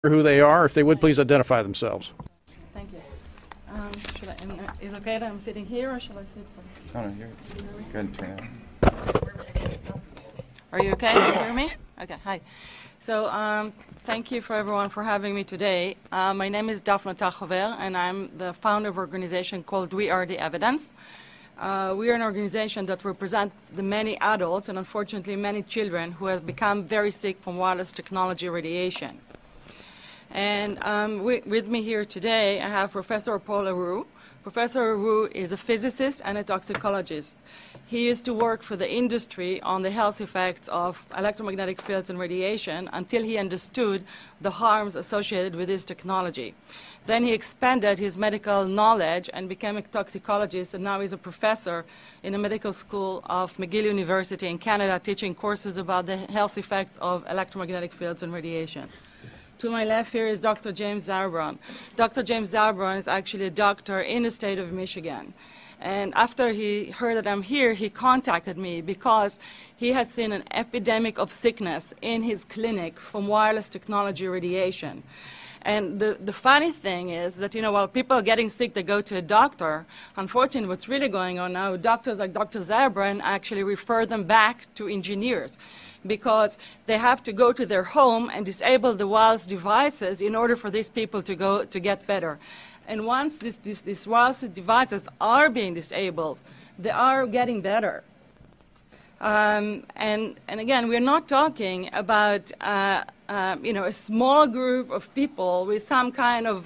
who they are, if they would please identify themselves. Thank you. Is it okay that I'm sitting here, or shall I sit? Oh, no, you're good. Turn it on. Are you okay? Can you hear me? Okay, hi. So thank you for everyone for having me today. My name is Daphne Tachover, and I'm the founder of an organization called We Are the Evidence. We are an organization that represents the many adults and unfortunately many children who have become very sick from wireless technology radiation. And with me here today, I have Professor Paul Arrou. Professor Arrou is a physicist and a toxicologist. He used to work for the industry on the health effects of electromagnetic fields and radiation until he understood the harms associated with this technology. Then he expanded his medical knowledge and became a toxicologist, and now he's a professor in the medical school of McGill University in Canada, teaching courses about the health effects of electromagnetic fields and radiation. To my left here is Dr. James Zabron. Dr. James Zabron is actually a doctor in the state of Michigan. And after he heard that I'm here, he contacted me because he has seen an epidemic of sickness in his clinic from wireless technology radiation. And the funny thing is that, while people are getting sick, they go to a doctor. Unfortunately, what's really going on now, doctors like Dr. Zabron actually refer them back to engineers because they have to go to their home and disable the wireless devices in order for these people to get better. And once these wireless devices are being disabled, they are getting better. And again, we're not talking about a small group of people with some kind of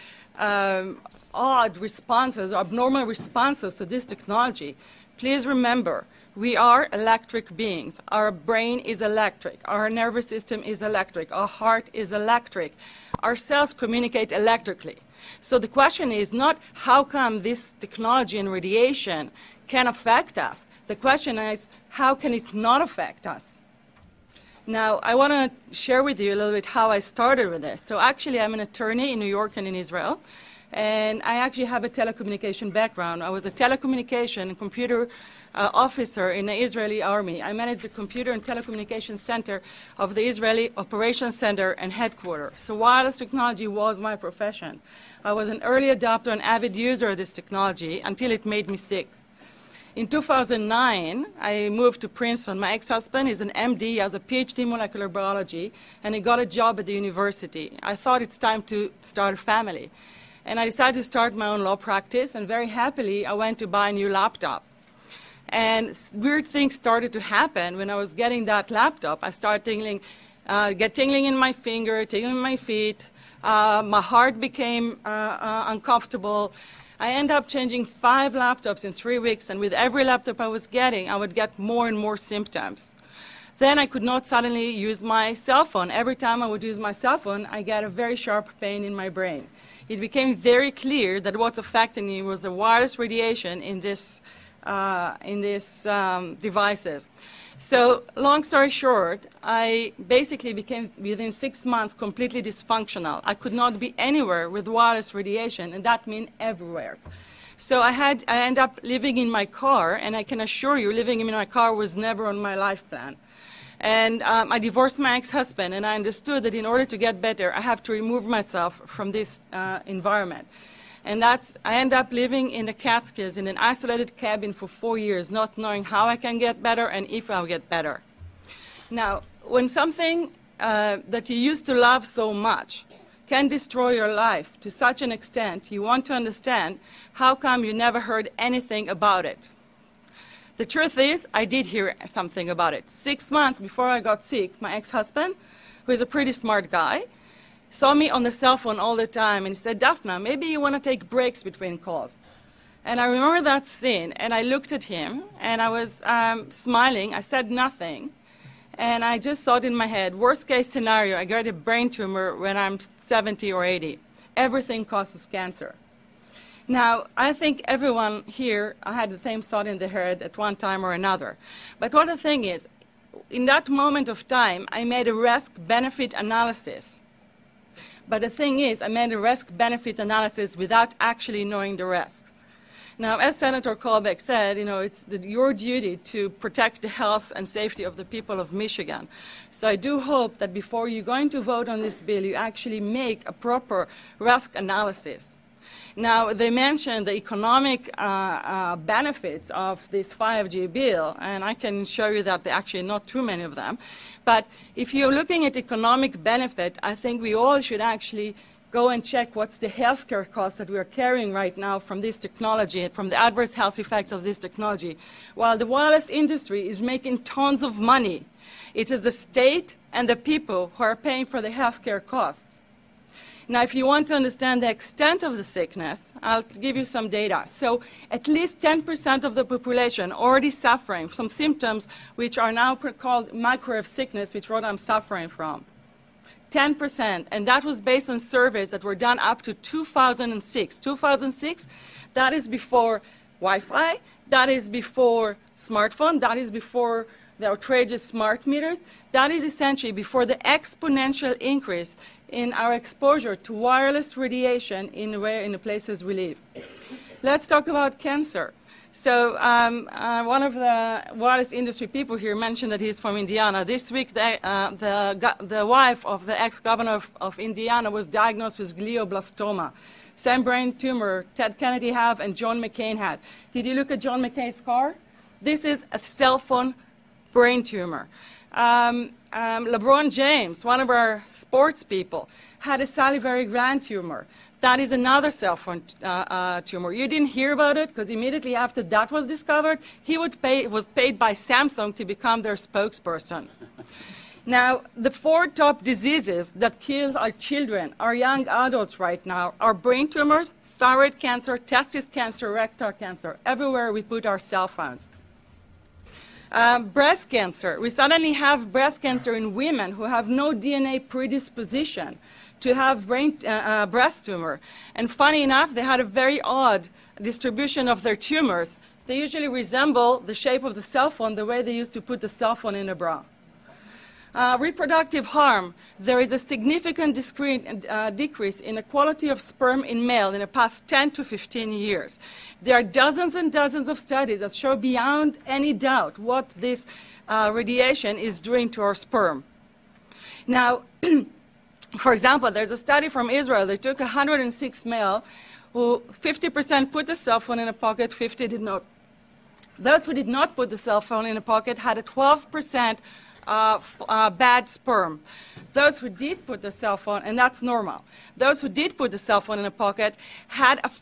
odd responses, abnormal responses to this technology. Please remember, we are electric beings. Our brain is electric. Our nervous system is electric. Our heart is electric. Our cells communicate electrically. So the question is not how come this technology and radiation can affect us. The question is how can it not affect us? Now, I want to share with you a little bit how I started with this. So actually, I'm an attorney in New York and in Israel. And I actually have a telecommunication background. I was a telecommunication and computer officer in the Israeli army. I managed the computer and telecommunications center of the Israeli operations center and headquarters. So wireless technology was my profession. I was an early adopter and avid user of this technology until it made me sick. In 2009, I moved to Princeton. My ex-husband is an MD, has a PhD in molecular biology, and he got a job at the university. I thought it's time to start a family. And I decided to start my own law practice, and very happily, I went to buy a new laptop. And weird things started to happen when I was getting that laptop. I started get tingling in my finger, tingling in my feet. My heart became uncomfortable. I ended up changing 5 laptops in 3 weeks, and with every laptop I was getting, I would get more and more symptoms. Then I could not suddenly use my cell phone. Every time I would use my cell phone, I get a very sharp pain in my brain. It became very clear that what's affecting me was the wireless radiation in these devices. So long story short, I basically became, within 6 months, completely dysfunctional. I could not be anywhere with wireless radiation, and that means everywhere. So I ended up living in my car, and I can assure you, living in my car was never on my life plan. And I divorced my ex-husband, and I understood that in order to get better, I have to remove myself from this environment. And I ended up living in the Catskills in an isolated cabin for 4 years, not knowing how I can get better and if I'll get better. Now, when something that you used to love so much can destroy your life to such an extent, you want to understand how come you never heard anything about it. The truth is, I did hear something about it. 6 months before I got sick, my ex-husband, who is a pretty smart guy, saw me on the cell phone all the time, and he said, Daphne, maybe you want to take breaks between calls. And I remember that scene, and I looked at him, and I was smiling. I said nothing, and I just thought in my head, worst case scenario, I get a brain tumor when I'm 70 or 80. Everything causes cancer. Now, I think everyone here had the same thought in their head at one time or another. But what the thing is, in that moment of time, I made a risk-benefit analysis. But the thing is, I made a risk-benefit analysis without actually knowing the risks. Now, as Senator Colbeck said, it's your duty to protect the health and safety of the people of Michigan. So I do hope that before you're going to vote on this bill, you actually make a proper risk analysis. Now, they mentioned the economic benefits of this 5G bill, and I can show you that there are actually not too many of them. But if you're looking at economic benefit, I think we all should actually go and check what's the healthcare costs that we're carrying right now from this technology, from the adverse health effects of this technology. While the wireless industry is making tons of money, it is the state and the people who are paying for the healthcare costs. Now, if you want to understand the extent of the sickness, I'll give you some data. So at least 10% of the population already suffering from symptoms which are now called microwave sickness, which is what I'm suffering from. 10%, and that was based on surveys that were done up to 2006. 2006, that is before Wi-Fi, that is before smartphone, that is before the outrageous smart meters. That is essentially before the exponential increase in our exposure to wireless radiation in the places we live. Let's talk about cancer. So one of the wireless industry people here mentioned that he's from Indiana. This week, the wife of the ex-governor of Indiana was diagnosed with glioblastoma. Same brain tumor Ted Kennedy had and John McCain had. Did you look at John McCain's scar? This is a cell phone brain tumor. LeBron James, one of our sports people, had a salivary gland tumor. That is another cell phone tumor. You didn't hear about it because immediately after that was discovered, he was paid by Samsung to become their spokesperson. Now, the 4 top diseases that kill our children, our young adults right now, are brain tumors, thyroid cancer, testis cancer, rectal cancer, everywhere we put our cell phones. Breast cancer. We suddenly have breast cancer in women who have no DNA predisposition to have breast tumor. And funny enough, they had a very odd distribution of their tumors. They usually resemble the shape of the cell phone, the way they used to put the cell phone in a bra. Reproductive harm. There is a significant decrease in the quality of sperm in male in the past 10 to 15 years. There are dozens and dozens of studies that show beyond any doubt what this radiation is doing to our sperm. Now, for example, there's a study from Israel. They took 106 male who 50% put the cell phone in a pocket, 50 did not. Those who did not put the cell phone in a pocket had a 12% bad sperm. Those who did put the cell phone, and that's normal, those who did put the cell phone in a pocket had a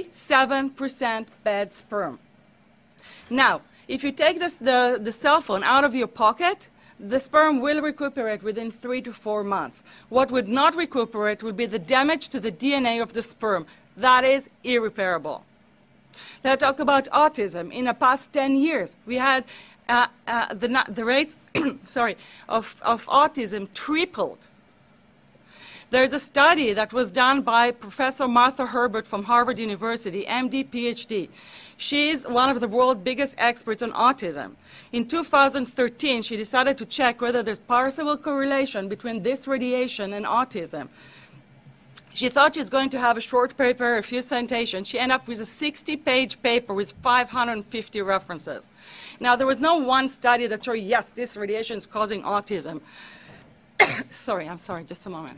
47% bad sperm. Now, if you take the cell phone out of your pocket, the sperm will recuperate within 3 to 4 months. What would not recuperate would be the damage to the DNA of the sperm. That is irreparable. Let's talk about autism. In the past 10 years, we had the rates of autism tripled. There's a study that was done by Professor Martha Herbert from Harvard University, MD, PhD. She's one of the world's biggest experts on autism. In 2013, she decided to check whether there's possible correlation between this radiation and autism. She thought she was going to have a short paper, a few citations. She ended up with a 60-page paper with 550 references. Now, there was no one study that showed, yes, this radiation is causing autism. Sorry, just a moment.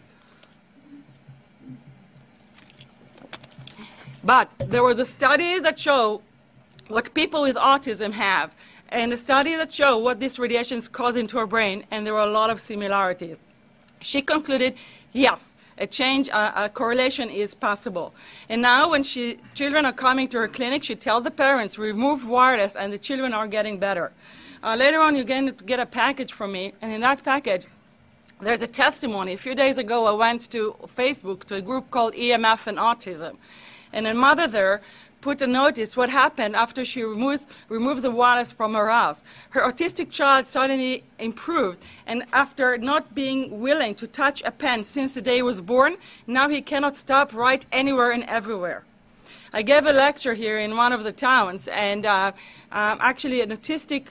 But there was a study that showed what people with autism have, and a study that showed what this radiation is causing to our brain, and there were a lot of similarities. She concluded, yes, a correlation is possible. And now when children are coming to her clinic, she tells the parents, remove wireless, and the children are getting better. Later on, you're going to get a package from me, and in that package, there's a testimony. A few days ago, I went to Facebook to a group called EMF and Autism. And a mother there put a notice what happened after she removed the wireless from her house. Her autistic child suddenly improved, and after not being willing to touch a pen since the day he was born, now he cannot stop, write anywhere and everywhere. I gave a lecture here in one of the towns, and actually an autistic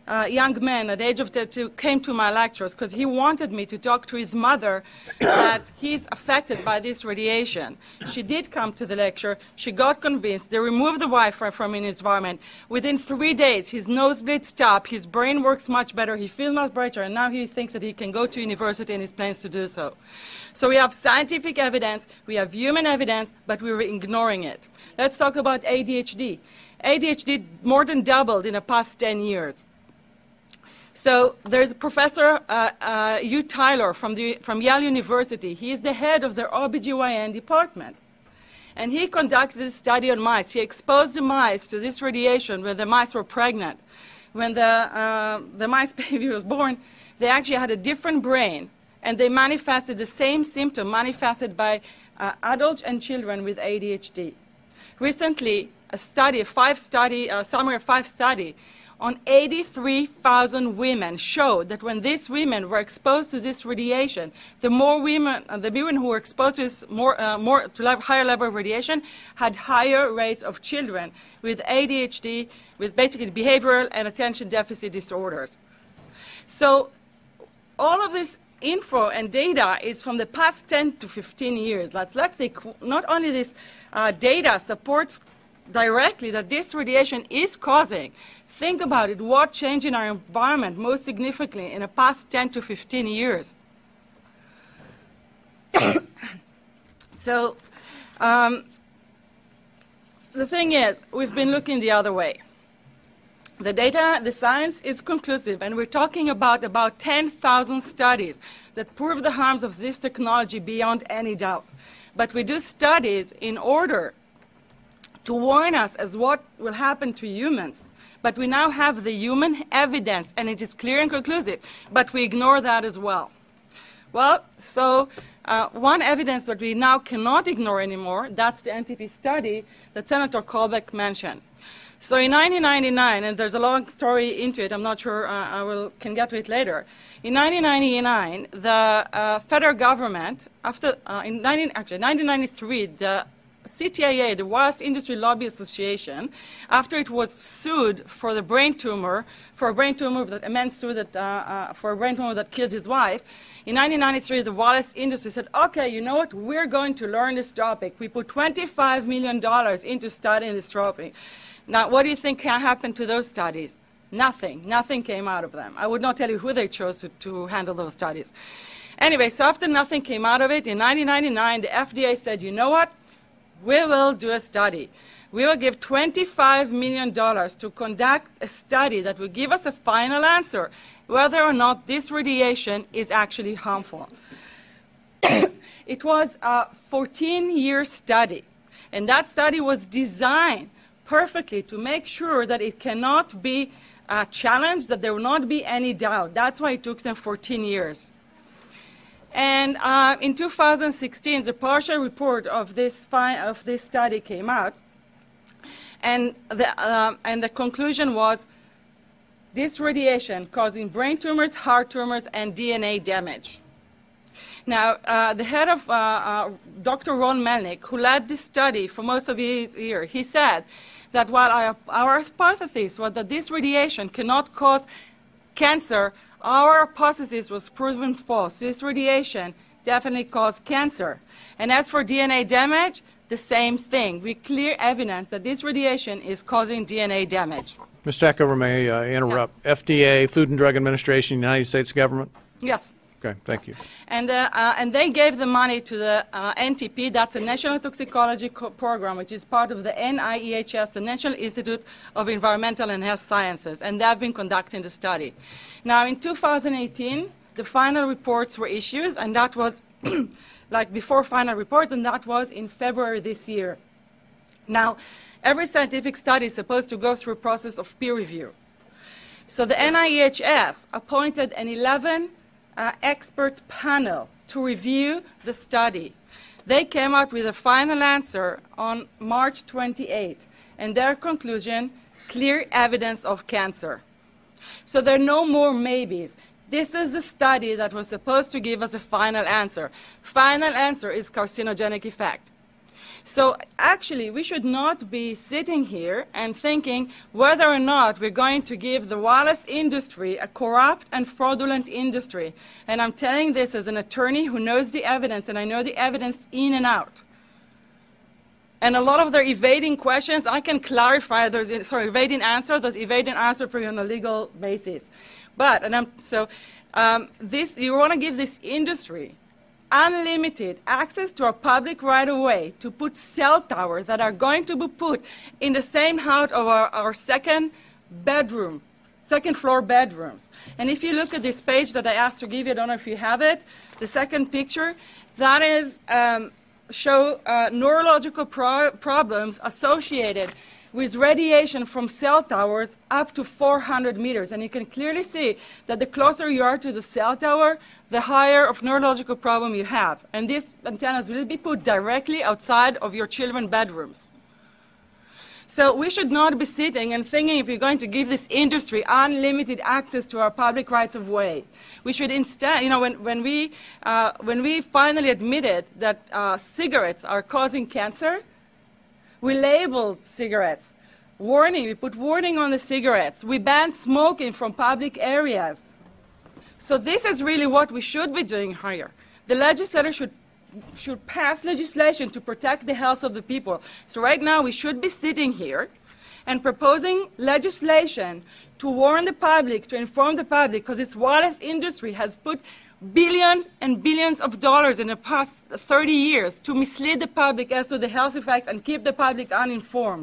young man at the age of 32 came to my lectures because he wanted me to talk to his mother that he's affected by this radiation. She did come to the lecture. She got convinced. They removed the Wi-Fi from his environment. Within 3 days, his nosebleed stopped. His brain works much better. He feels much better. And now he thinks that he can go to university and he plans to do so. So we have scientific evidence. We have human evidence, but we're ignoring it. Let's talk about ADHD. ADHD more than doubled in the past 10 years. So there's Professor Hugh Tyler from Yale University. He is the head of their OBGYN department. And he conducted a study on mice. He exposed the mice to this radiation when the mice were pregnant. When the mice baby was born, they actually had a different brain, and they manifested the same symptom manifested by adults and children with ADHD. Recently, a summary of 5 study on 83,000 women showed that when these women were exposed to this radiation, the women who were exposed to this higher level of radiation had higher rates of children with ADHD, with basically behavioral and attention deficit disorders. So all of this info and data is from the past 10 to 15 years. Not only this data supports directly that this radiation is causing. Think about it, what changed in our environment most significantly in the past 10 to 15 years. So the thing is, we've been looking the other way. The data, the science is conclusive, and we're talking about 10,000 studies that prove the harms of this technology beyond any doubt. But we do studies in order to warn us as what will happen to humans. But we now have the human evidence, and it is clear and conclusive, but we ignore that as well. Well, so one evidence that we now cannot ignore anymore, that's the NTP study that Senator Colbeck mentioned. So in 1999, and there's a long story into it, I'm not sure can get to it later. In 1999, the federal government, in 1993, the CTIA, the Wireless Industry Lobby Association, after it was sued for a brain tumor that a man sued for a brain tumor that killed his wife, in 1993 the wireless industry said, okay, you know what, we're going to learn this topic. We put $25 million into studying this topic. Now, what do you think happened to those studies? Nothing. Nothing came out of them. I would not tell you who they chose to handle those studies. Anyway, so after nothing came out of it, in 1999 the FDA said, you know what? We will do a study. We will give $25 million to conduct a study that will give us a final answer whether or not this radiation is actually harmful. It was a 14-year study, and that study was designed perfectly to make sure that it cannot be challenged, that there will not be any doubt. That's why it took them 14 years. And in 2016, the partial report of this study came out, and the conclusion was this radiation causing brain tumors, heart tumors, and DNA damage. Now, the head of Dr. Ron Melnick, who led this study for most of his year, he said that while our hypothesis was that this radiation cannot cause cancer, our hypothesis was proven false. This radiation definitely caused cancer. And as for DNA damage, the same thing. We clear evidence that this radiation is causing DNA damage. Ms. Stackover, may I interrupt? Yes. FDA, Food and Drug Administration, United States government? Yes. Okay, thank you. And they gave the money to the NTP, that's a National Toxicology Program, which is part of the NIEHS, the National Institute of Environmental and Health Sciences, and they have been conducting the study. Now, in 2018, the final reports were issued, and that was like before final report, and that was in February this year. Now, every scientific study is supposed to go through a process of peer review. So the NIEHS appointed an 11 expert panel to review the study. They came out with a final answer on March 28, and their conclusion, clear evidence of cancer. So there are no more maybes. This is the study that was supposed to give us a final answer. Final answer is carcinogenic effect. So actually, we should not be sitting here and thinking whether or not we're going to give the wireless industry a corrupt and fraudulent industry. And I'm telling this as an attorney who knows the evidence, and I know the evidence in and out. And a lot of their evading questions, I can clarify those, evading answers for you on a legal basis. But, you want to give this industry unlimited access to our public right-of-way to put cell towers that are going to be put in the same house of our second floor bedrooms. And if you look at this page that I asked to give you, I don't know if you have it, the second picture, that is show neurological problems associated with radiation from cell towers up to 400 meters. And you can clearly see that the closer you are to the cell tower, the higher of neurological problem you have. And these antennas will be put directly outside of your children's bedrooms. So we should not be sitting and thinking if we're going to give this industry unlimited access to our public rights of way. We should instead, when we finally admitted that cigarettes are causing cancer, we labeled cigarettes. Warning, we put warning on the cigarettes. We banned smoking from public areas. So this is really what we should be doing here. The legislator should pass legislation to protect the health of the people. So right now we should be sitting here and proposing legislation to warn the public, to inform the public, because this wireless industry has put billions and billions of dollars in the past 30 years to mislead the public as to the health effects and keep the public uninformed.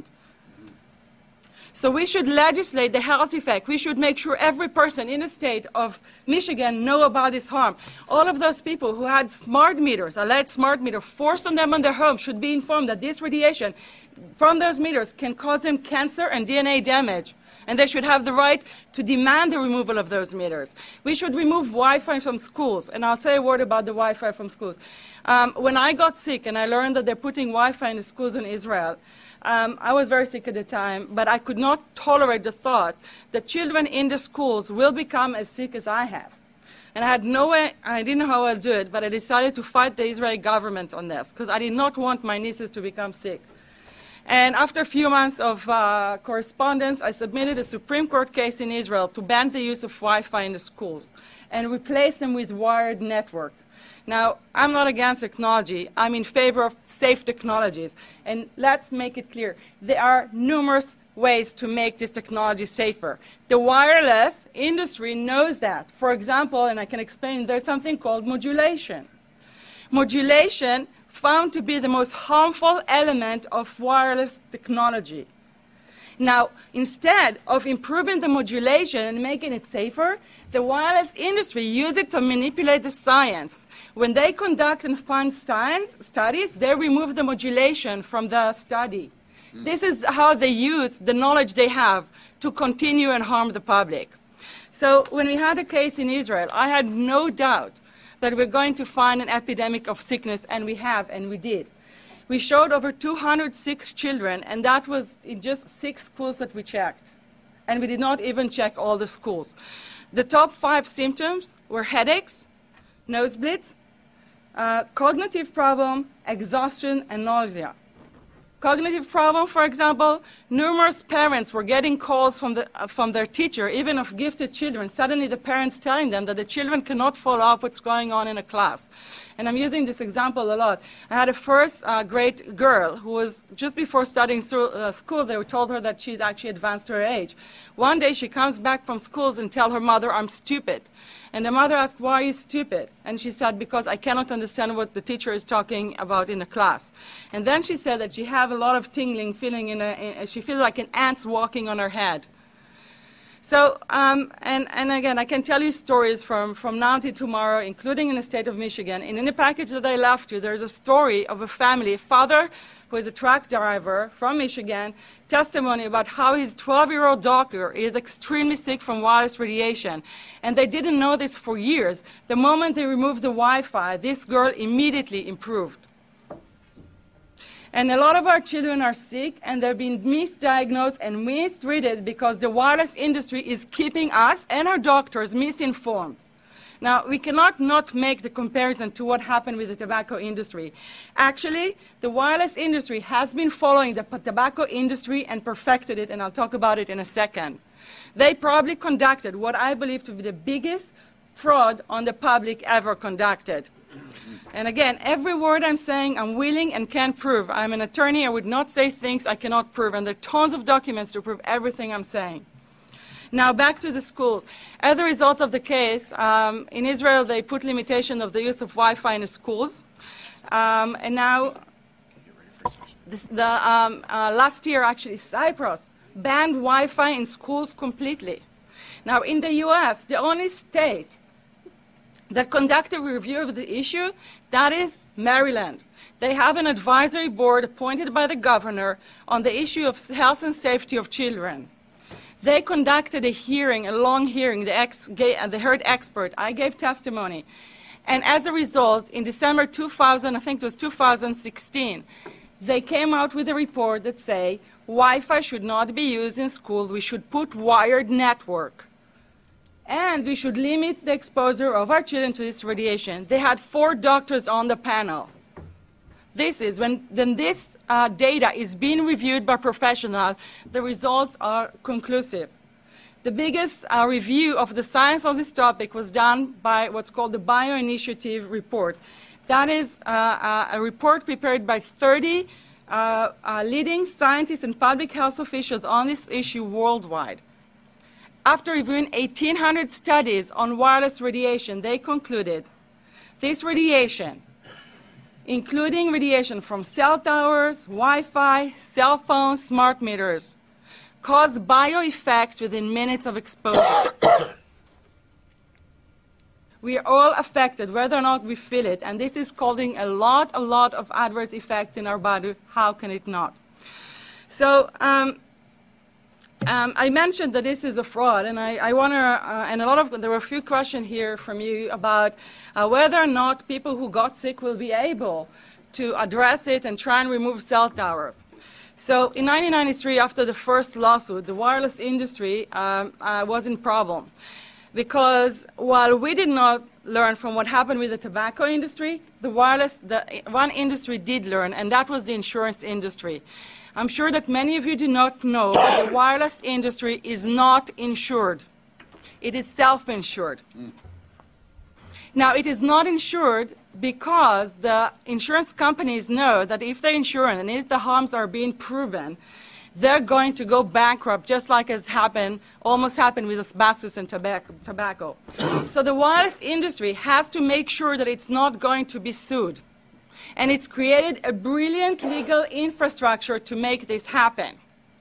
So we should legislate the health effect. We should make sure every person in the state of Michigan know about this harm. All of those people who had smart meters, a LED smart meter, forced on them on their home should be informed that this radiation from those meters can cause them cancer and DNA damage. And they should have the right to demand the removal of those meters. We should remove Wi-Fi from schools. And I'll say a word about the Wi-Fi from schools. When I got sick and I learned that they're putting Wi-Fi in the schools in Israel, I was very sick at the time, but I could not tolerate the thought that children in the schools will become as sick as I have. And I had no way, I didn't know how I'll do it, but I decided to fight the Israeli government on this, because I did not want my nieces to become sick. And after a few months of correspondence, I submitted a Supreme Court case in Israel to ban the use of Wi-Fi in the schools and replace them with wired network. Now, I'm not against technology. I'm in favor of safe technologies. And let's make it clear. There are numerous ways to make this technology safer. The wireless industry knows that. For example, and I can explain, there's something called modulation. Modulation found to be the most harmful element of wireless technology. Now, instead of improving the modulation and making it safer, the wireless industry uses it to manipulate the science. When they conduct and fund science studies, they remove the modulation from the study. This is how they use the knowledge they have to continue and harm the public. So when we had a case in Israel, I had no doubt that we're going to find an epidemic of sickness, and we have, and we did. We showed over 206 children, and that was in just 6 schools that we checked. And we did not even check all the schools. The top 5 symptoms were headaches, nosebleeds, cognitive problem, exhaustion, and nausea. Cognitive problem, for example, numerous parents were getting calls from their teacher, even of gifted children. Suddenly the parents telling them that the children cannot follow up what's going on in a class. And I'm using this example a lot. I had a first grade girl who was just before starting school, they told her that she's actually advanced to her age. One day she comes back from schools and tells her mother, "I'm stupid." And the mother asked, "Why are you stupid?" And she said, "Because I cannot understand what the teacher is talking about in the class." And then she said that she had a lot of tingling feeling she feels like an ant walking on her head. So, and again, I can tell you stories from now till tomorrow, including in the state of Michigan. And in the package that I left you, there's a story of a family, a father who is a truck driver from Michigan, testimony about how his 12-year-old daughter is extremely sick from wireless radiation. And they didn't know this for years. The moment they removed the Wi-Fi, this girl immediately improved. And a lot of our children are sick, and they're being misdiagnosed and mistreated because the wireless industry is keeping us and our doctors misinformed. Now, we cannot not make the comparison to what happened with the tobacco industry. Actually, the wireless industry has been following the tobacco industry and perfected it, and I'll talk about it in a second. They probably conducted what I believe to be the biggest fraud on the public ever conducted. And again, every word I'm saying, I'm willing and can prove. I'm an attorney. I would not say things I cannot prove, and there are tons of documents to prove everything I'm saying. Now, back to the schools. As a result of the case, in Israel, they put limitation of the use of Wi-Fi in the schools. And now, last year, actually, Cyprus banned Wi-Fi in schools completely. Now, in the U.S., the only state that conducted a review of the issue, that is Maryland. They have an advisory board appointed by the governor on the issue of health and safety of children. They conducted a hearing, a long hearing. They heard expert. I gave testimony. And as a result, in December 2000, I think it was 2016, they came out with a report that say Wi-Fi should not be used in school. We should put wired network. And we should limit the exposure of our children to this radiation. They had 4 doctors on the panel. This is when this data is being reviewed by professionals, the results are conclusive. The biggest review of the science on this topic was done by what's called the Bioinitiative report. That is a report prepared by 30 leading scientists and public health officials on this issue worldwide. After reviewing 1,800 studies on wireless radiation, they concluded this radiation, including radiation from cell towers, Wi-Fi, cell phones, smart meters, cause bioeffects within minutes of exposure. We are all affected, whether or not we feel it, and this is causing a lot of adverse effects in our body. How can it not? So, I mentioned that this is a fraud, and I want to, and there were a few questions here from you about whether or not people who got sick will be able to address it and try and remove cell towers. So in 1993, after the first lawsuit, the wireless industry was in problem. Because while we did not learn from what happened with the tobacco industry, the one industry did learn, and that was the insurance industry. I'm sure that many of you do not know that the wireless industry is not insured. It is self-insured. Now, it is not insured because the insurance companies know that if they insure and if the harms are being proven, they're going to go bankrupt, just like has happened, almost happened with asbestos and tobacco. So the wireless industry has to make sure that it's not going to be sued. And it's created a brilliant legal infrastructure to make this happen.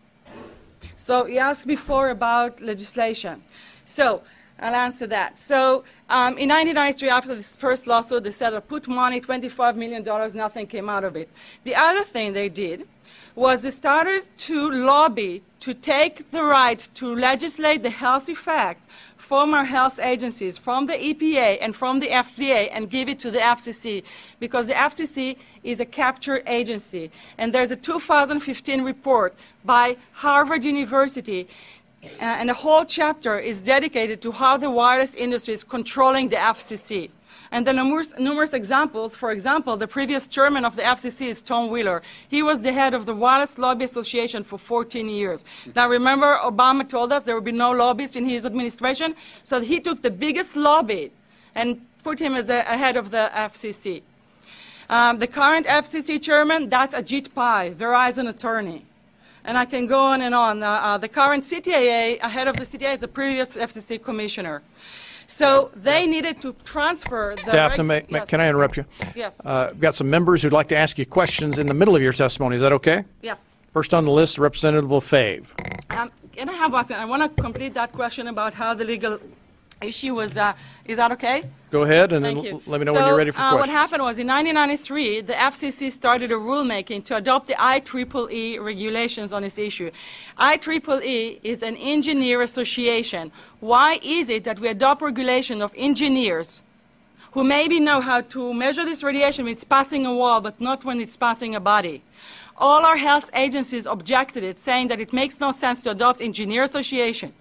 So you asked before about legislation. So I'll answer that. So in 1993, after this first lawsuit, they said, put money, $25 million, nothing came out of it. The other thing they did was they started to lobby to take the right to legislate the health effects from our health agencies, from the EPA and from the FDA, and give it to the FCC, because the FCC is a capture agency. And there's a 2015 report by Harvard University, and the whole chapter is dedicated to how the wireless industry is controlling the FCC. And the numerous examples, for example, the previous chairman of the FCC is Tom Wheeler. He was the head of the Wireless Lobby Association for 14 years. Now, remember, Obama told us there would be no lobbyists in his administration, so he took the biggest lobby and put him as a head of the FCC. The current FCC chairman, that's Ajit Pai, Verizon attorney. And I can go on and on. The current CTIA, head of the CTIA, is the previous FCC commissioner. So they needed to transfer the... Daphne, yes. Can I interrupt you? Yes. We've got some members who'd like to ask you questions in the middle of your testimony. Is that okay? Yes. First on the list, Representative LaFave. Can I have one second? I want to complete that question about how the legal issue was. Is that okay? Go ahead, and Thank then you. let me know when you're ready for questions. What happened was in 1993, the FCC started a rulemaking to adopt the IEEE regulations on this issue. IEEE is an engineer association. Why is it that we adopt regulation of engineers who maybe know how to measure this radiation when it's passing a wall, but not when it's passing a body? All our health agencies objected it, saying that it makes no sense to adopt engineer association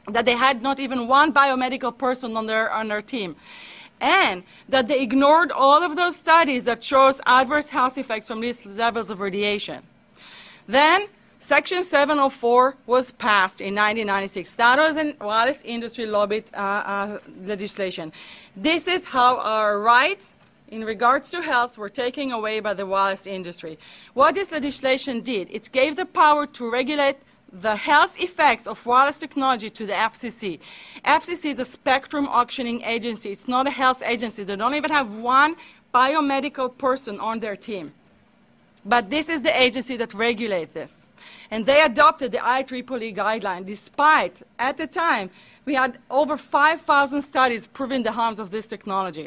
that they had not even one biomedical person on their team, and that they ignored all of those studies that shows adverse health effects from these levels of radiation. Then Section 704 was passed in 1996. That was a wireless industry lobbied legislation. This is how our rights in regards to health were taken away by the wireless industry. What this legislation did, it gave the power to regulate the health effects of wireless technology to the FCC. FCC is a spectrum auctioning agency. It's not a health agency. They don't even have one biomedical person on their team. But this is the agency that regulates this. And they adopted the IEEE guideline, despite, at the time, we had over 5,000 studies proving the harms of this technology.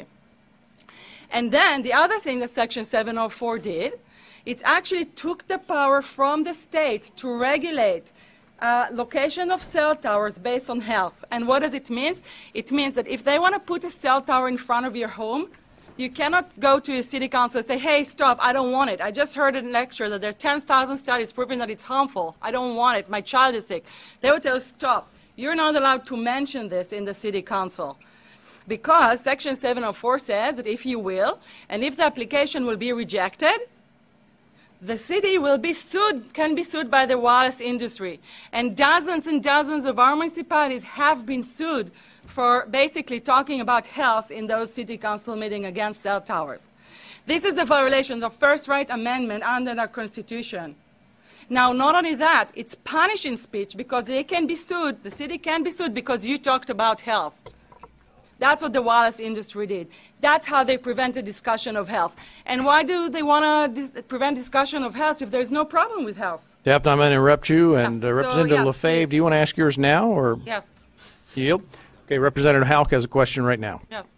And then the other thing that Section 704 did, it actually took the power from the state to regulate location of cell towers based on health. And what does it mean? It means that if they want to put a cell tower in front of your home, you cannot go to your city council and say, hey, stop, I don't want it. I just heard in a lecture that there are 10,000 studies proving that it's harmful. I don't want it. My child is sick. They would tell you, stop. You're not allowed to mention this in the city council. Because Section 704 says that if you will, and if the application will be rejected, the city will be sued, can be sued by the wireless industry. And dozens of our municipalities have been sued for basically talking about health in those city council meetings against cell towers. This is a violation of First Right Amendment under the Constitution. Now, not only that, it's punishing speech because they can be sued, the city can be sued because you talked about health. That's what the wireless industry did. That's how they prevented discussion of health. And why do they want to prevent discussion of health if there's no problem with health? Daphne, I'm going to interrupt you. And Yes. Representative yes, Lefebvre, please. do you want to ask yours now or Yes, yield? Okay, Representative Houck has a question right now. yes.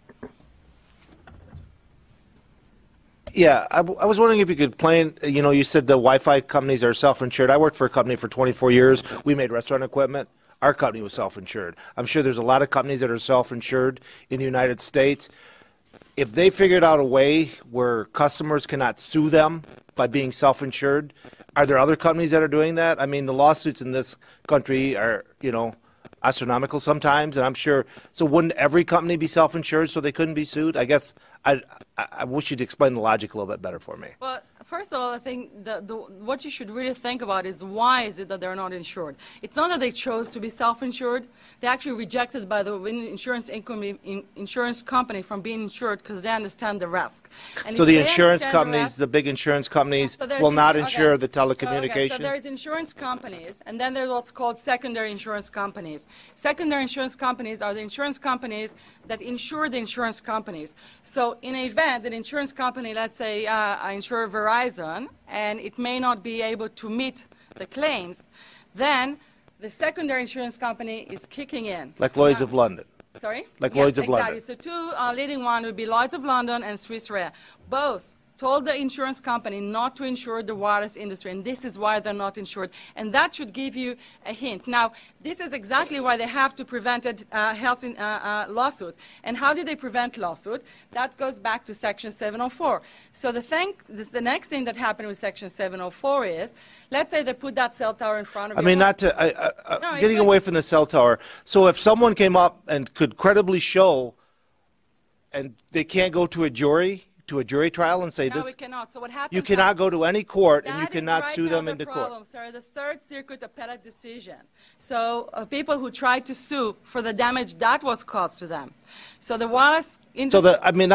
Yeah, I was wondering if you could plan, you said the Wi-Fi companies are self-insured. I worked for a company for 24 years. We made restaurant equipment. Our company was self-insured. I'm sure there's a lot of companies that are self-insured in the United States. If they figured out a way where customers cannot sue them by being self-insured, are there other companies that are doing that? I mean, the lawsuits in this country are, astronomical sometimes, and I'm sure. So wouldn't every company be self-insured so they couldn't be sued? I guess I wish you'd explain the logic a little bit better for me. Well, first of all, I think what you should really think about is why is it that they're not insured? It's not that they chose to be self-insured. They actually rejected by the insurance company from being insured because they understand the risk. And So if the they insurance understand companies, risk- the big insurance companies, So there's will not okay. insure the So telecommunication? there's insurance companies, and then there's what's called secondary insurance companies. Secondary insurance companies are the insurance companies that insure the insurance companies. So in an event, an insurance company, let's say I insure Verizon, and it may not be able to meet the claims, then the secondary insurance company is kicking in. Like Lloyd's of London. Sorry? Like Yes, Lloyd's of exactly. London. So two leading one would be Lloyd's of London and Swiss Re. Both told the insurance company not to insure the wireless industry, and this is why they're not insured. And that should give you a hint. Now, this is exactly why they have to prevent a health lawsuit. And how do they prevent lawsuit? That goes back to Section 704. So the next thing that happened with Section 704 is, let's say they put that cell tower in front of I your mean, home. not to, No, getting it's- away from the cell tower. So if someone came up and could credibly show, and they can't go to a jury trial and say No, this, we cannot. So what happens? you cannot go to any court and you That is cannot right sue now them the into problem, court. Sir, the Third Circuit appellate decision. So people who tried to sue for the damage that was caused to them. So the wireless So industry.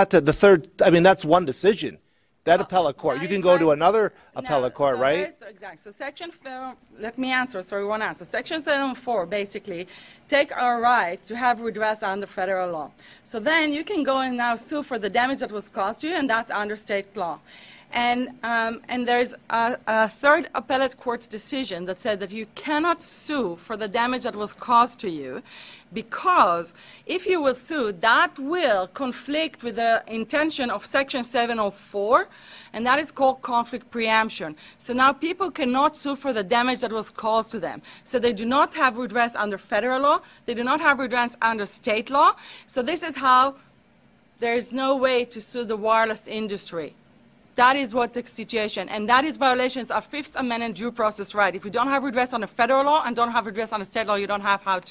that's one decision. That appellate court. that You can is go to right. another No, appellate court, so right? there's- Exactly. So let me answer. Sorry, one answer. Section 704 basically take our right to have redress under federal law. So then you can go and now sue for the damage that was caused to you, and that's under state law. And there's a third appellate court decision that said that you cannot sue for the damage that was caused to you because if you will sue, that will conflict with the intention of Section 704, and that is called conflict preemption. So now people cannot sue for the damage that was caused to them. So they do not have redress under federal law. They do not have redress under state law. So this is how there is no way to sue the wireless industry. That is what the situation, and that is violations of Fifth Amendment due process right. If you don't have redress on a federal law and don't have redress on a state law, you don't have how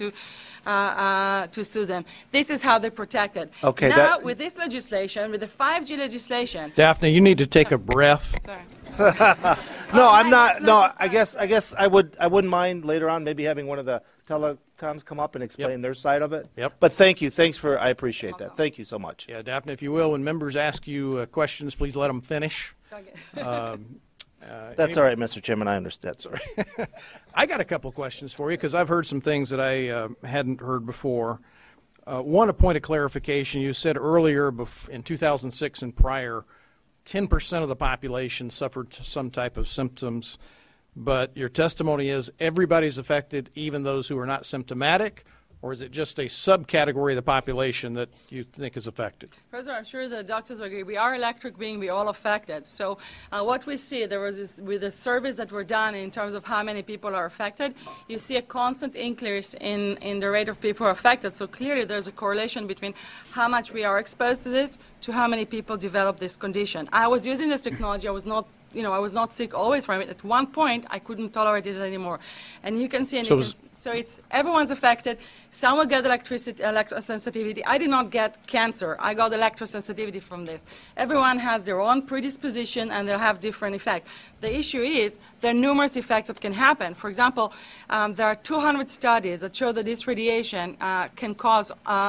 to sue them. This is how they're protected. Okay, now, with this legislation, with the 5G legislation. Daphne, you need to take a breath. Sorry. No, I'm not. No, I guess I wouldn't mind later on maybe having one of the telecoms come up and explain their side of it. Yep. But thank you. I appreciate that. Thank you so much. Yeah, Daphne, if you will, when members ask you questions, please let them finish. Okay. That's all right, Mr. Chairman. I understand. Sorry. I got a couple questions for you because I've heard some things that I hadn't heard before. One, a point of clarification. You said earlier in 2006 and prior, 10% of the population suffered some type of symptoms, but your testimony is everybody's affected, even those who are not symptomatic, or is it just a subcategory of the population that you think is affected? First of all, I'm sure the doctors will agree. We are electric being, we all affected. So what we see, there was this, with the surveys that were done in terms of how many people are affected, you see a constant increase in the rate of people affected. So clearly there's a correlation between how much we are exposed to this to how many people develop this condition. I was using this technology. I was not sick always from it. At one point, I couldn't tolerate it anymore. And you can see, so it's everyone's affected. Some will get electrosensitivity. I did not get cancer. I got electrosensitivity from this. Everyone has their own predisposition, and they'll have different effects. The issue is there are numerous effects that can happen. For example, there are 200 studies that show that this radiation can cause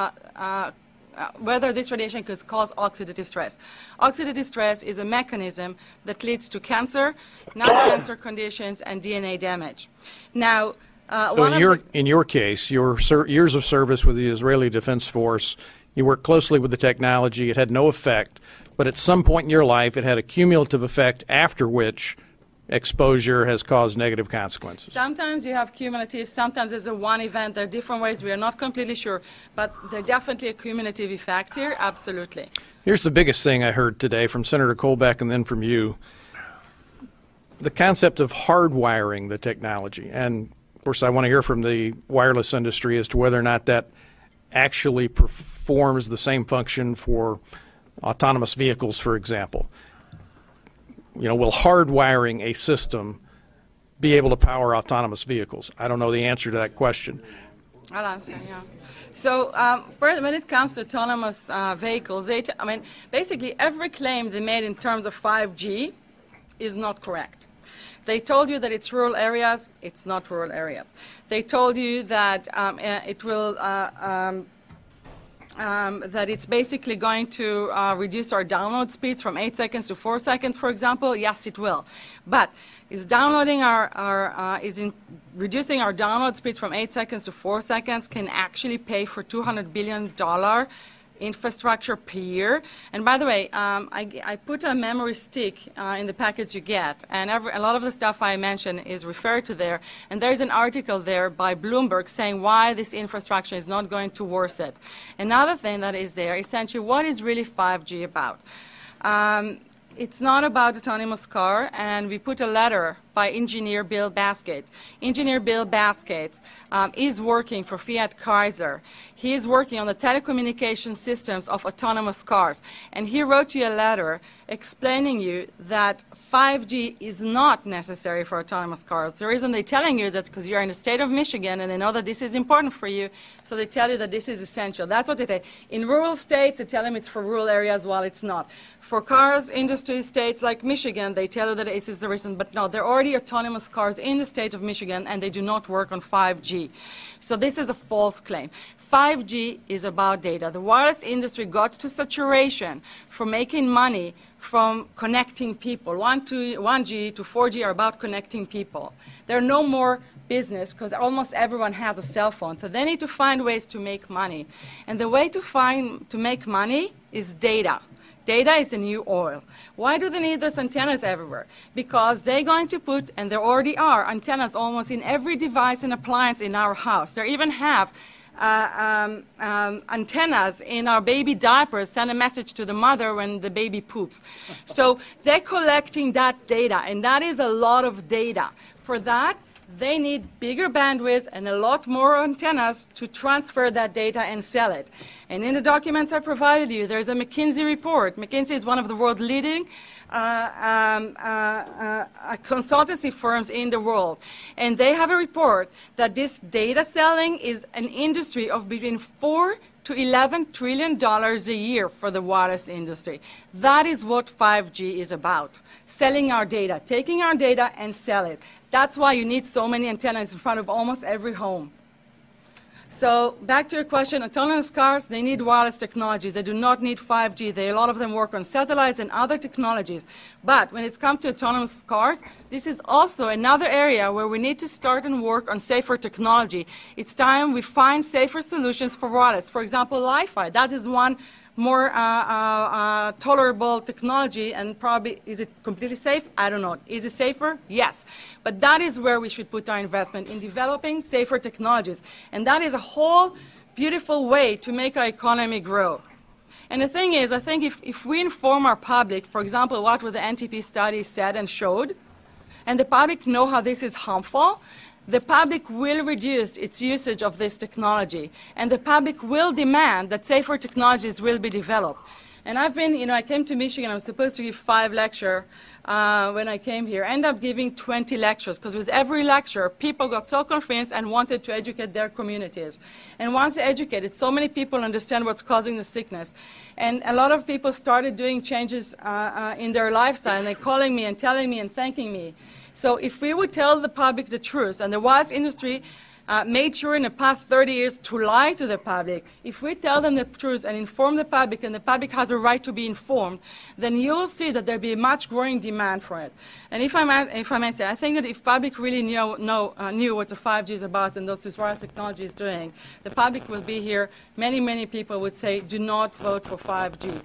whether this radiation could cause oxidative stress. Oxidative stress is a mechanism that leads to cancer, non-cancer conditions, and DNA damage. Now, so in your case, your years of service with the Israeli Defense Force, you worked closely with the technology. It had no effect, but at some point in your life, it had a cumulative effect after which exposure has caused negative consequences. Sometimes you have cumulative, sometimes it's a one event. There are different ways. We are not completely sure, but there's definitely a cumulative effect here, absolutely. Here's the biggest thing I heard today from Senator Colbeck and then from you, the concept of hardwiring the technology. And, of course, I want to hear from the wireless industry as to whether or not that actually performs the same function for autonomous vehicles, for example. You know, will hardwiring a system be able to power autonomous vehicles? I don't know the answer to that question. I'll answer, yeah. So when it comes to autonomous vehicles, basically every claim they made in terms of 5G is not correct. They told you that it's rural areas. It's not rural areas. They told you that it will that it's basically going to reduce our download speeds from 8 seconds to 4 seconds, for example. Yes, it will. But is reducing our download speeds from 8 seconds to 4 seconds can actually pay for $200 billion infrastructure per year. And by the way, I put a memory stick in the package you get, and a lot of the stuff I mentioned is referred to there. And there's an article there by Bloomberg saying why this infrastructure is not going towards it. Another thing that is there, essentially, what is really 5G about? It's not about autonomous car, and we put a letter by engineer Bill Baskett. Engineer Bill Baskett is working for Fiat Chrysler. He is working on the telecommunication systems of autonomous cars. And he wrote you a letter explaining you that 5G is not necessary for autonomous cars. The reason they're telling you is that because you're in the state of Michigan and they know that this is important for you, so they tell you that this is essential. That's what they say. In rural states, they tell them it's for rural areas, while it's not. For cars, industry states like Michigan, they tell you that this is the reason, but no, they're already autonomous cars in the state of Michigan, and they do not work on 5G. So this is a false claim. 5G is about data. The wireless industry got to saturation for making money from connecting people. 1G to 4G are about connecting people. There are no more business because almost everyone has a cell phone. So they need to find ways to make money. And the way to make money is data. Data is the new oil. Why do they need those antennas everywhere? Because they're going to put, and there already are, antennas almost in every device and appliance in our house. They even have antennas in our baby diapers, send a message to the mother when the baby poops. So they're collecting that data, and that is a lot of data. For that, they need bigger bandwidth and a lot more antennas to transfer that data and sell it. And in the documents I provided you, there's a McKinsey report. McKinsey is one of the world's leading consultancy firms in the world. And they have a report that this data selling is an industry of between $4 to $11 trillion a year for the wireless industry. That is what 5G is about, selling our data, taking our data and sell it. That's why you need so many antennas in front of almost every home. So back to your question, autonomous cars, they need wireless technologies. They do not need 5G. A lot of them work on satellites and other technologies. But when it's come to autonomous cars, this is also another area where we need to start and work on safer technology. It's time we find safer solutions for wireless. For example, Wi-Fi. That is one more tolerable technology, and probably, is it completely safe? I don't know. Is it safer? Yes. But that is where we should put our investment, in developing safer technologies. And that is a whole beautiful way to make our economy grow. And the thing is, I think if we inform our public, for example, what the NTP study said and showed, and the public know how this is harmful, the public will reduce its usage of this technology, and the public will demand that safer technologies will be developed. And I've been, I came to Michigan, I was supposed to give 5 lectures when I came here. I ended up giving 20 lectures, because with every lecture, people got so convinced and wanted to educate their communities. And once they educated, so many people understand what's causing the sickness. And a lot of people started doing changes in their lifestyle, and they're calling me and telling me and thanking me. So if we would tell the public the truth, and the wireless industry made sure in the past 30 years to lie to the public, if we tell them the truth and inform the public, and the public has a right to be informed, then you'll see that there'll be a much growing demand for it. And if I may say, I think that if public really knew what the 5G is about and what this wireless technology is doing, the public will be here. Many, many people would say, do not vote for 5G.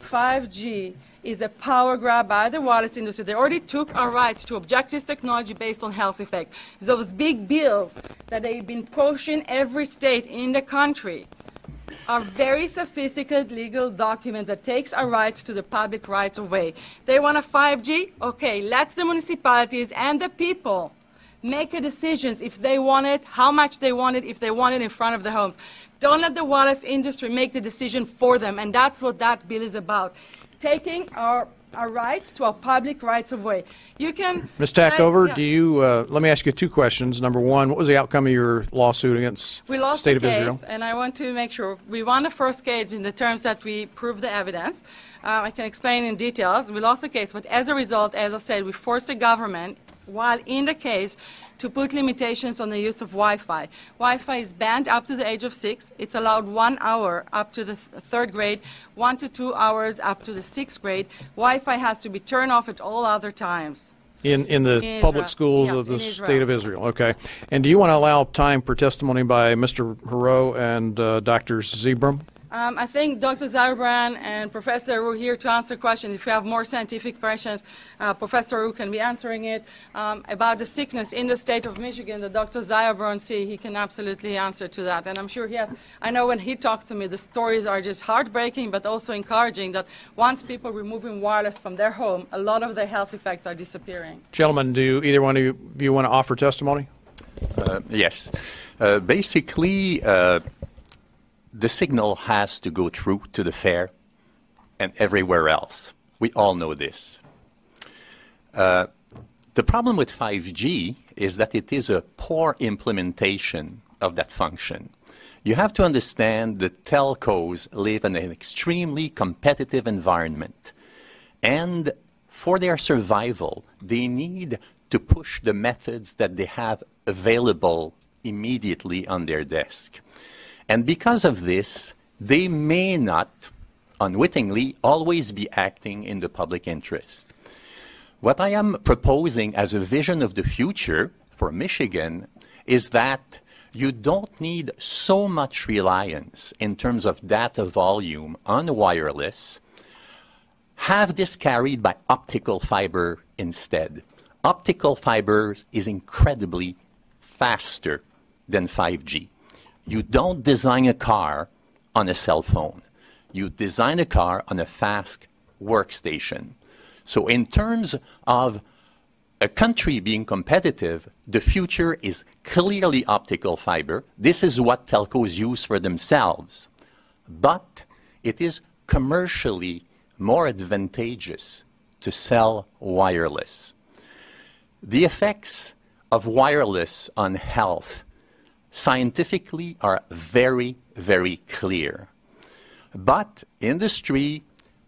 5G is a power grab by the wireless industry. They already took our right to object this technology based on health effect. Those big bills that they've been pushing every state in the country are very sophisticated legal documents that takes our rights to the public rights away. They want a 5G? Okay, let the municipalities and the people make a decisions if they want it, how much they want it, if they want it in front of the homes. Don't let the wireless industry make the decision for them, and that's what that bill is about. Taking our rights to our public rights away. You can... Ms. Tackover, do you, let me ask you 2 questions. Number one, what was the outcome of your lawsuit against the State of Israel? We lost the case, and I want to make sure. We won the first case in the terms that we proved the evidence. I can explain in details. We lost the case, but as a result, as I said, we forced the government, while in the case, to put limitations on the use of Wi-Fi. Wi-Fi is banned up to the age of 6. It's allowed 1 hour up to the 3rd grade, 1 to 2 hours up to the 6th grade. Wi-Fi has to be turned off at all other times. In the public schools of the State of Israel. Okay. And do you want to allow time for testimony by Mr. Haro and Dr. Zebram? I think Dr. Zebram and Professor Ru here to answer questions. If you have more scientific questions, Professor Ru can be answering it. About the sickness in the state of Michigan, the Dr. Zebram, he can absolutely answer to that. And I'm sure he has. I know when he talked to me, the stories are just heartbreaking, but also encouraging that once people removing wireless from their home, a lot of the health effects are disappearing. Gentlemen, do either one of you want to offer testimony? Yes. Basically, the signal has to go through to the fair and everywhere else. We all know this. The problem with 5G is that it is a poor implementation of that function. You have to understand that telcos live in an extremely competitive environment. And for their survival, they need to push the methods that they have available immediately on their desk. And because of this, they may not, unwittingly, always be acting in the public interest. What I am proposing as a vision of the future for Michigan is that you don't need so much reliance in terms of data volume on wireless. Have this carried by optical fiber instead. Optical fiber is incredibly faster than 5G. You don't design a car on a cell phone. You design a car on a fast workstation. So in terms of a country being competitive, the future is clearly optical fiber. This is what telcos use for themselves. But it is commercially more advantageous to sell wireless. The effects of wireless on health scientifically are very, very clear. But industry,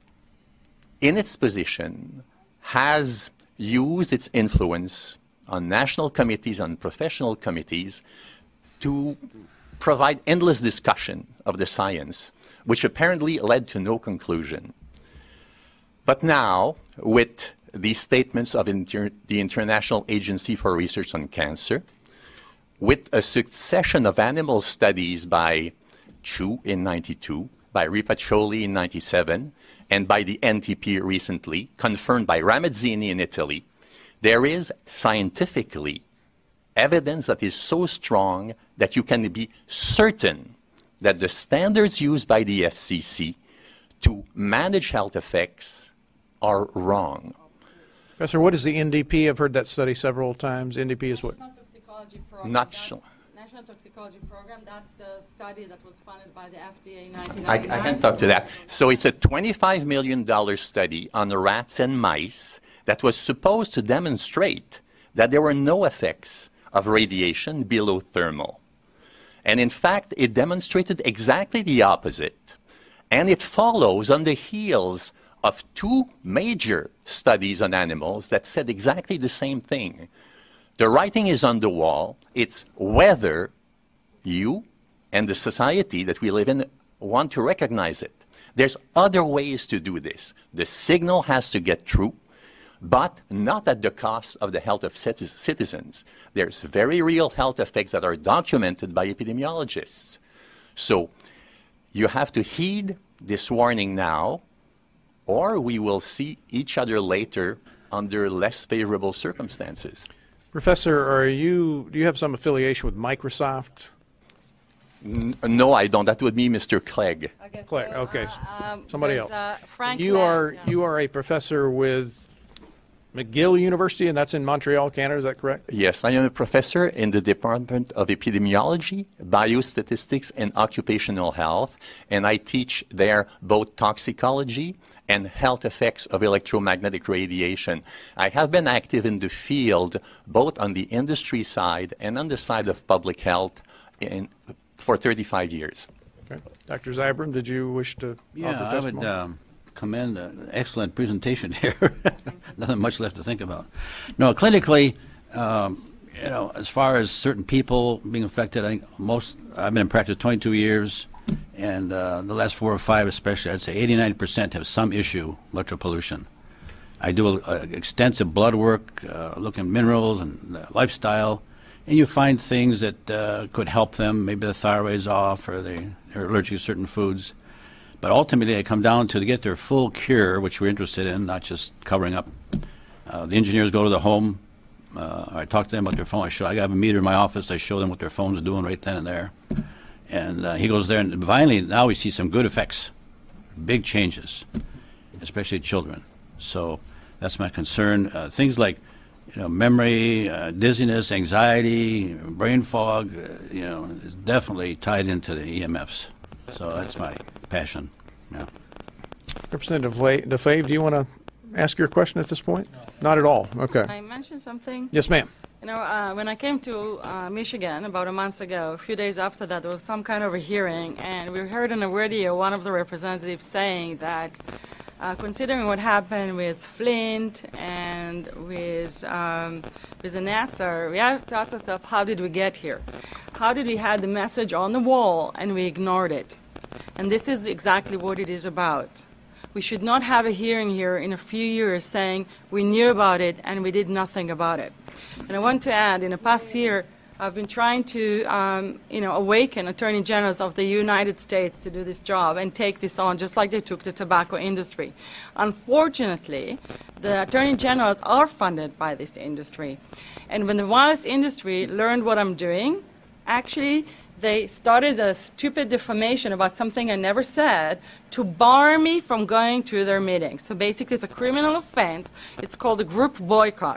in its position, has used its influence on national committees, on professional committees, to provide endless discussion of the science, which apparently led to no conclusion. But now, with the statements of the International Agency for Research on Cancer, with a succession of animal studies by Chu in 92, by Ripaccioli in 97, and by the NTP recently, confirmed by Ramazzini in Italy, there is scientifically evidence that is so strong that you can be certain that the standards used by the SCC to manage health effects are wrong. Professor, what is the NDP? I've heard that study several times. NDP is what? National Toxicology Program. National Toxicology Program, that's the study that was funded by the FDA in 1999. I can talk to that. So it's a $25 million study on rats and mice that was supposed to demonstrate that there were no effects of radiation below thermal. And in fact, it demonstrated exactly the opposite. And it follows on the heels of two major studies on animals that said exactly the same thing. The writing is on the wall. It's whether you and the society that we live in want to recognize it. There's other ways to do this. The signal has to get through, but not at the cost of the health of citizens. There's very real health effects that are documented by epidemiologists. So you have to heed this warning now, or we will see each other later under less favorable circumstances. Professor, do you have some affiliation with Microsoft? No, I don't. That would be Mr. Clegg. Okay, Clegg, okay. Somebody else. Frank You are a professor with McGill University, and that's in Montreal, Canada. Is that correct? Yes, I am a professor in the Department of Epidemiology, Biostatistics, and Occupational Health, and I teach there both toxicology and health effects of electromagnetic radiation. I have been active in the field, both on the industry side and on the side of public health for 35 years. Okay. Dr. Zybram, did you wish to offer testimony? I would commend an excellent presentation here. Nothing much left to think about. No, clinically, as far as certain people being affected, I've been in practice 22 years, and the last 4 or 5 especially, I'd say 89% have some issue with electropollution. I do extensive blood work, look at minerals and lifestyle, and you find things that could help them. Maybe the thyroid's off, or they're allergic to certain foods. But ultimately, they come down to get their full cure, which we're interested in, not just covering up. The engineers go to the home. I talk to them about their phone. I have a meter in my office. I show them what their phone's doing right then and there. And he goes there, and finally, now we see some good effects, big changes, especially children. So that's my concern. Things like memory, dizziness, anxiety, brain fog, is definitely tied into the EMFs. So that's my passion. Yeah. Representative DeFave, do you want to ask your question at this point? No. Not at all. Okay. I mentioned something. Yes, ma'am. When I came to Michigan about a month ago, a few days after that, there was some kind of a hearing, and we heard on the radio one of the representatives saying that considering what happened with Flint and with the NASA, we have to ask ourselves, how did we get here? How did we have the message on the wall and we ignored it? And this is exactly what it is about. We should not have a hearing here in a few years saying we knew about it and we did nothing about it. And I want to add, in the past year, I've been trying to, awaken attorney generals of the United States to do this job and take this on, just like they took the tobacco industry. Unfortunately, the attorney generals are funded by this industry. And when the wireless industry learned what I'm doing, actually, they started a stupid defamation about something I never said to bar me from going to their meetings. So basically, it's a criminal offense. It's called a group boycott.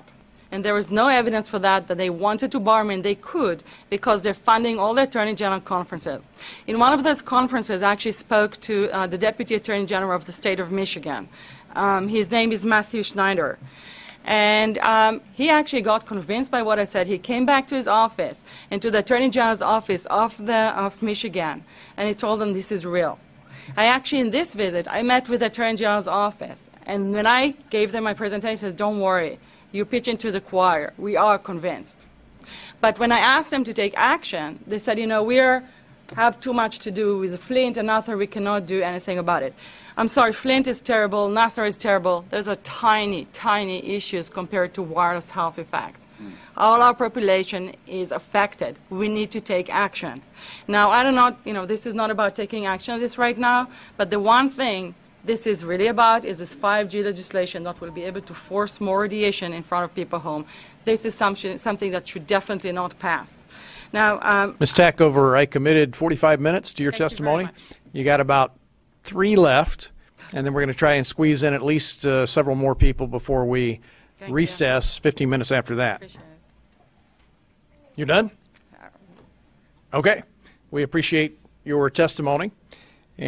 And there is no evidence for that they wanted to bar me, and they could because they're funding all the Attorney General conferences. In one of those conferences, I actually spoke to the Deputy Attorney General of the state of Michigan. His name is Matthew Schneider. And he actually got convinced by what I said. He came back to his office and to the Attorney General's office of Michigan, and he told them this is real. I actually, in this visit, I met with the Attorney General's office, and when I gave them my presentation, I said, don't worry, you pitch into the choir. We are convinced. But when I asked them to take action, they said, we have too much to do with Flint and Nassar. We cannot do anything about it. I'm sorry, Flint is terrible, Nassar is terrible. Those are tiny, tiny issues compared to wireless health effect. All our population is affected. We need to take action. Now, I don't know, this is not about taking action on this right now, but the one thing this is really about is this 5G legislation that will be able to force more radiation in front of people's home. This is something that should definitely not pass. Now, Ms. Tackover, I committed 45 minutes to your Thank you testimony. very much. You got about 3 left, and then we're going to try and squeeze in at least several more people before we Thank you. recess 15 minutes after that. appreciate it. You're done? Okay. We appreciate your testimony.